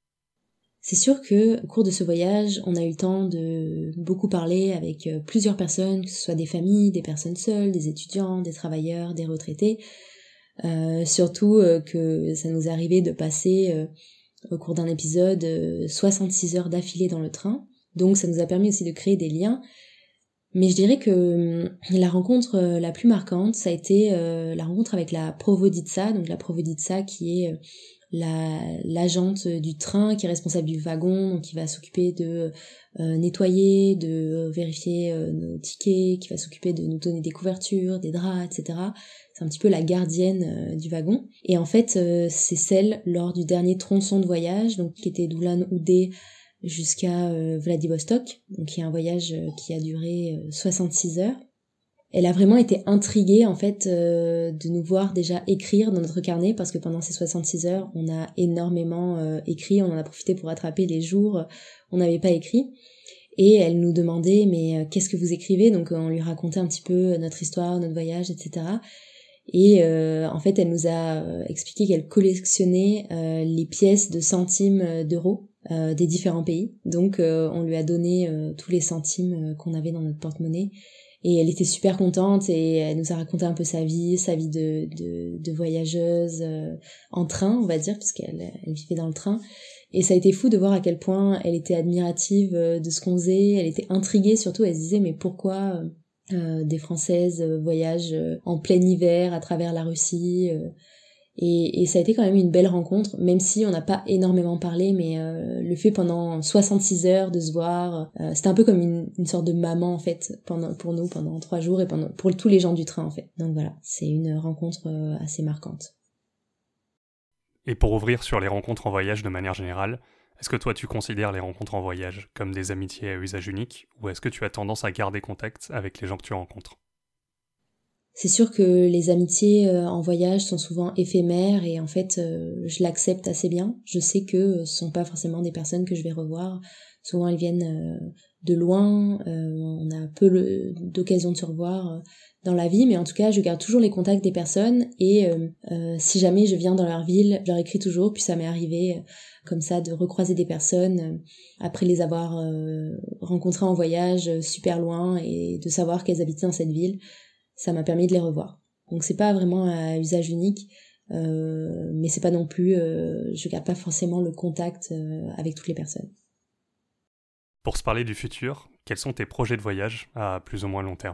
[SPEAKER 4] C'est sûr que au cours de ce voyage, on a eu le temps de beaucoup parler avec euh, plusieurs personnes, que ce soit des familles, des personnes seules, des étudiants, des travailleurs, des retraités. Euh, surtout euh, que ça nous arrivait de passer euh, au cours d'un épisode euh, soixante-six heures d'affilée dans le train. Donc ça nous a permis aussi de créer des liens. Mais je dirais que la rencontre la plus marquante, ça a été euh, la rencontre avec la Provoditsa, donc la Provoditsa qui est la l'agente du train, qui est responsable du wagon, donc qui va s'occuper de euh, nettoyer, de vérifier euh, nos tickets, qui va s'occuper de nous donner des couvertures, des draps, et cetera. C'est un petit peu la gardienne euh, du wagon. Et en fait, euh, c'est celle lors du dernier tronçon de voyage, donc qui était d'Ulan-Ude jusqu'à euh, Vladivostok, donc qui est un voyage euh, qui a duré euh, soixante-six heures. Elle a vraiment été intriguée en fait euh, de nous voir déjà écrire dans notre carnet, parce que pendant ces soixante-six heures, on a énormément euh, écrit, on en a profité pour rattraper les jours où on n'avait pas écrit. Et elle nous demandait mais euh, qu'est-ce que vous écrivez, donc euh, on lui racontait un petit peu notre histoire, notre voyage, et cetera. Et euh, en fait, elle nous a euh, expliqué qu'elle collectionnait euh, les pièces de centimes d'euros euh, des différents pays. Donc, euh, on lui a donné euh, tous les centimes euh, qu'on avait dans notre porte-monnaie. Et elle était super contente et elle nous a raconté un peu sa vie, sa vie de, de, de voyageuse euh, en train, on va dire, puisqu'elle elle vivait dans le train. Et ça a été fou de voir à quel point elle était admirative de ce qu'on faisait. Elle était intriguée surtout, elle se disait mais pourquoi... Euh, des Françaises euh, voyagent euh, en plein hiver à travers la Russie euh, et, et ça a été quand même une belle rencontre, même si on n'a pas énormément parlé, mais euh, le fait pendant soixante-six heures de se voir, euh, c'était un peu comme une, une sorte de maman en fait pendant, pour nous pendant trois jours et pendant, pour tous les gens du train en fait. Donc voilà, c'est une rencontre euh, assez marquante.
[SPEAKER 1] Et pour ouvrir sur les rencontres en voyage de manière générale, est-ce que toi tu considères les rencontres en voyage comme des amitiés à usage unique, ou est-ce que tu as tendance à garder contact avec les gens que tu rencontres ?
[SPEAKER 4] C'est sûr que les amitiés euh, en voyage sont souvent éphémères et en fait euh, je l'accepte assez bien. Je sais que ce sont pas forcément des personnes que je vais revoir. Souvent elles viennent euh, de loin, euh, on a peu le, d'occasion de se revoir euh, dans la vie, mais en tout cas je garde toujours les contacts des personnes et euh, euh, si jamais je viens dans leur ville, je leur écris toujours, puis ça m'est arrivé euh, comme ça de recroiser des personnes euh, après les avoir euh, rencontrées en voyage euh, super loin et de savoir qu'elles habitaient dans cette ville. Ça m'a permis de les revoir. Donc c'est pas vraiment à usage unique, euh, mais c'est pas non plus, euh, je garde pas forcément le contact euh, avec toutes les personnes.
[SPEAKER 1] Pour se parler du futur, quels sont tes projets de voyage à plus ou moins long terme ?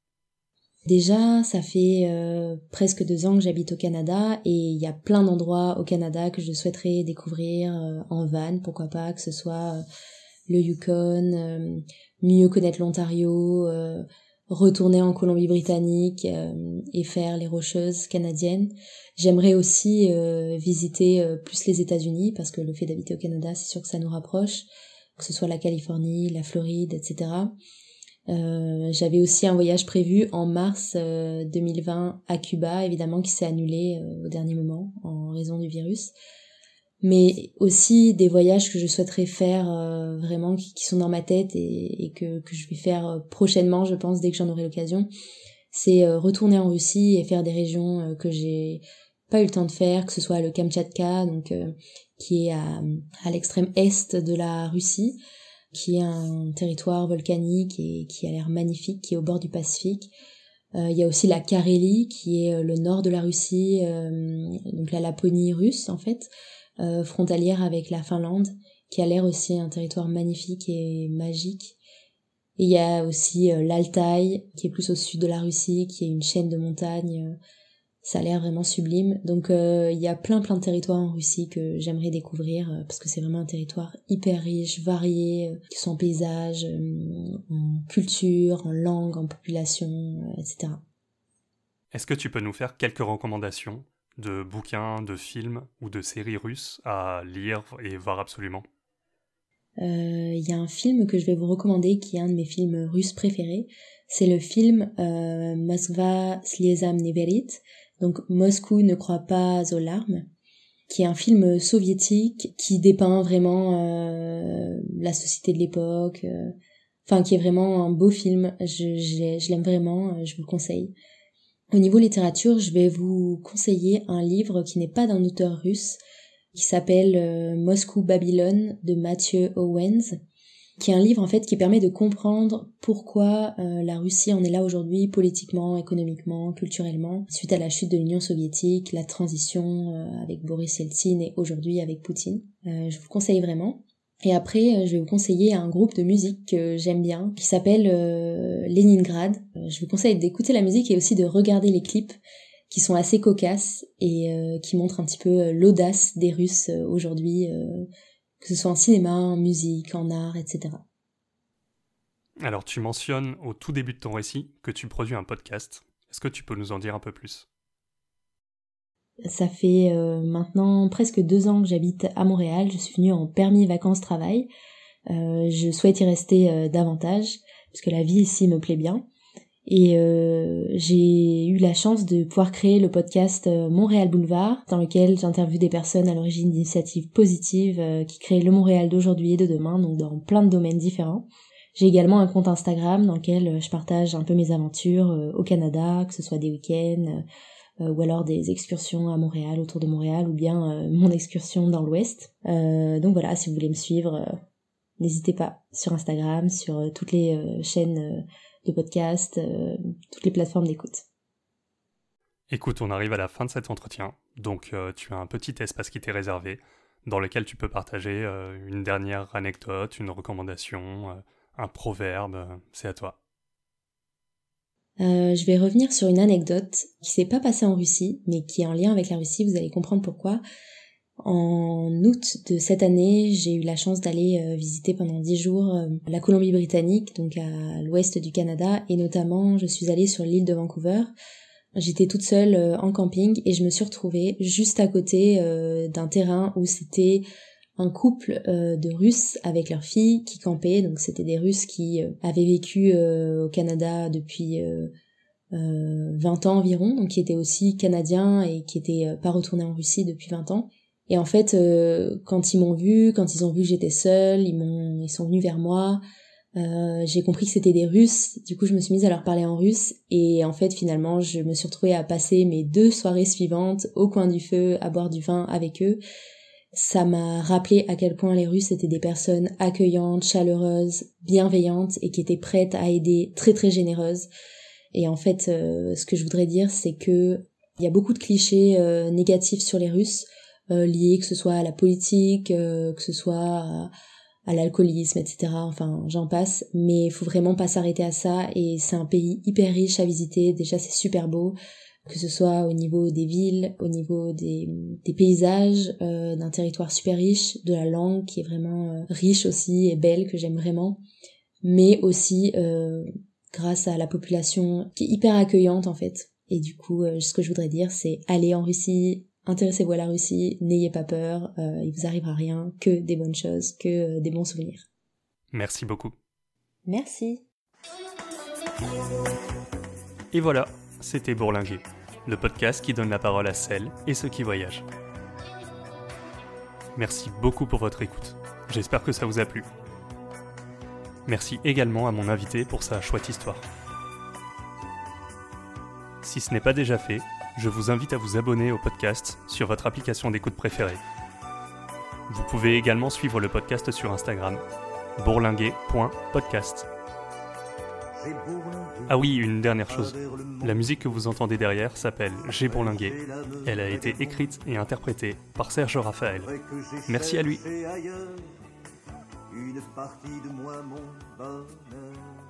[SPEAKER 4] Déjà, ça fait euh, presque deux ans que j'habite au Canada et il y a plein d'endroits au Canada que je souhaiterais découvrir euh, en van, pourquoi pas, que ce soit euh, le Yukon, euh, mieux connaître l'Ontario, euh, retourner en Colombie-Britannique euh, et faire les Rocheuses canadiennes. J'aimerais aussi euh, visiter euh, plus les États-Unis parce que le fait d'habiter au Canada, c'est sûr que ça nous rapproche, que ce soit la Californie, la Floride, et cetera. Euh, j'avais aussi un voyage prévu en mars euh, deux mille vingt à Cuba, évidemment qui s'est annulé euh, au dernier moment en raison du virus. mais aussi des voyages que je souhaiterais faire euh, vraiment, qui, qui sont dans ma tête et, et que, que je vais faire prochainement, je pense, dès que j'en aurai l'occasion. C'est euh, retourner en Russie et faire des régions euh, que j'ai pas eu le temps de faire, que ce soit le Kamtchatka, donc euh, qui est à, à l'extrême est de la Russie, qui est un territoire volcanique et qui a l'air magnifique, qui est au bord du Pacifique. Euh, il y a aussi la Carélie, qui est le nord de la Russie, euh, donc la Laponie russe en fait, euh, frontalière avec la Finlande, qui a l'air aussi un territoire magnifique et magique. Et il y a aussi euh, l'Altaï, qui est plus au sud de la Russie, qui est une chaîne de montagnes. Euh, ça a l'air vraiment sublime. Donc euh, il y a plein plein de territoires en Russie que j'aimerais découvrir, euh, parce que c'est vraiment un territoire hyper riche, varié, euh, que ce soit en paysage, euh, en culture, en langue, en population, euh, et cetera.
[SPEAKER 1] Est-ce que tu peux nous faire quelques recommandations de bouquins, de films ou de séries russes à lire et voir absolument ?
[SPEAKER 4] Il euh, y a un film que je vais vous recommander qui est un de mes films russes préférés. C'est le film euh, Moskva Slezam ne verit, donc Moscou ne croit pas aux larmes, qui est un film soviétique qui dépeint vraiment euh, la société de l'époque, euh, enfin qui est vraiment un beau film. Je, je, je l'aime vraiment, je vous le conseille. Au niveau littérature, je vais vous conseiller un livre qui n'est pas d'un auteur russe, qui s'appelle euh, Moscou Babylone de Matthew Owens, qui est un livre en fait qui permet de comprendre pourquoi euh, la Russie en est là aujourd'hui, politiquement, économiquement, culturellement, suite à la chute de l'Union soviétique, la transition euh, avec Boris Yeltsin et aujourd'hui avec Poutine. Euh, je vous le conseille vraiment. Et après, euh, je vais vous conseiller un groupe de musique que j'aime bien, qui s'appelle euh, Leningrad. Euh, je vous conseille d'écouter la musique et aussi de regarder les clips, qui sont assez cocasses et euh, qui montrent un petit peu euh, l'audace des Russes euh, aujourd'hui, euh, que ce soit en cinéma, en musique, en art, et cetera.
[SPEAKER 1] Alors tu mentionnes au tout début de ton récit que tu produis un podcast. Est-ce que tu peux nous en dire un peu plus ?
[SPEAKER 4] Ça fait euh, maintenant presque deux ans que j'habite à Montréal. Je suis venue en permis vacances-travail. Euh, je souhaite y rester euh, davantage, parce que la vie ici me plaît bien. Et euh, j'ai eu la chance de pouvoir créer le podcast euh, Montréal Boulevard, dans lequel j'interviewe des personnes à l'origine d'initiatives positives euh, qui créent le Montréal d'aujourd'hui et de demain, donc dans plein de domaines différents. J'ai également un compte Instagram dans lequel euh, je partage un peu mes aventures euh, au Canada, que ce soit des week-ends euh, ou alors des excursions à Montréal, autour de Montréal, ou bien euh, mon excursion dans l'Ouest. Euh, donc voilà, si vous voulez me suivre, euh, n'hésitez pas sur Instagram, sur euh, toutes les euh, chaînes euh, de podcast, euh, toutes les plateformes d'écoute.
[SPEAKER 1] Écoute, on arrive à la fin de cet entretien, donc euh, tu as un petit espace qui t'est réservé, dans lequel tu peux partager euh, une dernière anecdote, une recommandation, euh, un proverbe, euh, c'est à toi.
[SPEAKER 4] Euh, je vais revenir sur une anecdote qui s'est pas passée en Russie, mais qui est en lien avec la Russie, vous allez comprendre pourquoi. En août de cette année, j'ai eu la chance d'aller euh, visiter pendant dix jours euh, la Colombie-Britannique, donc à l'ouest du Canada, et notamment je suis allée sur l'île de Vancouver. J'étais toute seule euh, en camping et je me suis retrouvée juste à côté euh, d'un terrain où c'était un couple euh, de Russes avec leur fille qui campaient. Donc c'était des Russes qui euh, avaient vécu euh, au Canada depuis euh, euh, vingt ans environ, donc qui étaient aussi canadiens et qui étaient euh, pas retournés en Russie depuis vingt ans. Et en fait, euh, quand ils m'ont vue, quand ils ont vu que j'étais seule, ils m'ont, ils sont venus vers moi. Euh, j'ai compris que c'était des Russes. Du coup, je me suis mise à leur parler en russe. Et en fait, finalement, je me suis retrouvée à passer mes deux soirées suivantes au coin du feu, à boire du vin avec eux. Ça m'a rappelé à quel point les Russes étaient des personnes accueillantes, chaleureuses, bienveillantes et qui étaient prêtes à aider, très très généreuses. Et en fait, euh, ce que je voudrais dire, c'est que il y a beaucoup de clichés euh, négatifs sur les Russes. Euh, liés, que ce soit à la politique, euh, que ce soit à, à l'alcoolisme, et cetera. Enfin, j'en passe. Mais il faut vraiment pas s'arrêter à ça. Et c'est un pays hyper riche à visiter. Déjà, c'est super beau. Que ce soit au niveau des villes, au niveau des, des paysages, euh, d'un territoire super riche, de la langue qui est vraiment euh, riche aussi et belle, que j'aime vraiment. Mais aussi euh, grâce à la population qui est hyper accueillante en fait. Et du coup, euh, ce que je voudrais dire, c'est aller en Russie, intéressez-vous à la Russie, n'ayez pas peur, euh, il vous arrivera rien, que des bonnes choses, que euh, des bons souvenirs.
[SPEAKER 1] Merci beaucoup.
[SPEAKER 4] Merci.
[SPEAKER 1] Et voilà, c'était Bourlinguer, le podcast qui donne la parole à celles et ceux qui voyagent. Merci beaucoup pour votre écoute. J'espère que ça vous a plu. Merci également à mon invité pour sa chouette histoire. Si ce n'est pas déjà fait, je vous invite à vous abonner au podcast sur votre application d'écoute préférée. Vous pouvez également suivre le podcast sur Instagram, bourlinguer point podcast. Ah oui, une dernière chose. La musique que vous entendez derrière s'appelle J'ai bourlingué. Elle a été écrite et interprétée par Serge Raphaël. Merci à lui.
[SPEAKER 3] Une partie de moi, mon bonheur.